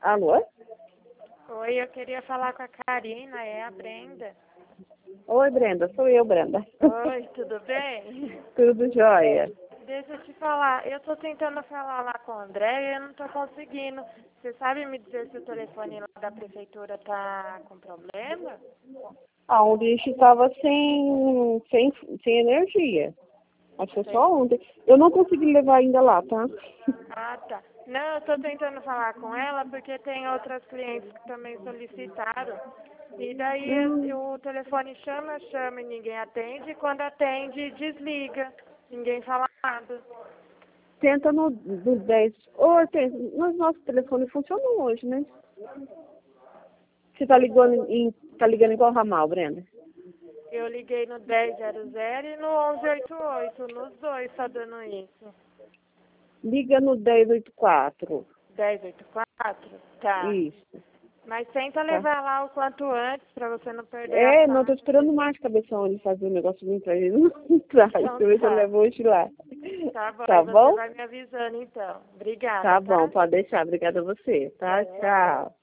Alô? Oi, eu queria falar com a Karina, é a Brenda. Oi, Brenda. Sou eu, Brenda. Oi, tudo bem? Tudo jóia. Deixa eu te falar, eu tô tentando falar lá com o André e eu não tô conseguindo. Você sabe me dizer se o telefone lá da prefeitura tá com problema? O bicho estava sem energia. Acho que foi só ontem. Eu não consegui levar ainda lá, tá? Ah, tá. Não, eu tô tentando falar com ela porque tem outras clientes que também solicitaram. E daí o telefone chama e ninguém atende. E quando atende, desliga. Ninguém fala nada. Tenta no 10. Ô, mas nosso telefone funcionou hoje, né? Você tá ligando em qual ramal, Brenda? Eu liguei no 1000 e no 1188. Nos dois tá dando isso. Liga no 1084. 1084? Tá. Isso. Mas tenta Tá. levar lá o quanto antes pra você não perder a Não, tô faixa. esperando mais cabeção ele fazer o negócio vir pra ele. Não traz. Então Deixa eu ver se eu tá. levo hoje lá. Tá bom, Tá aí você bom? vai me avisando então. Obrigada, Tá bom, tá? pode deixar. Obrigada a você, tá? Tchau.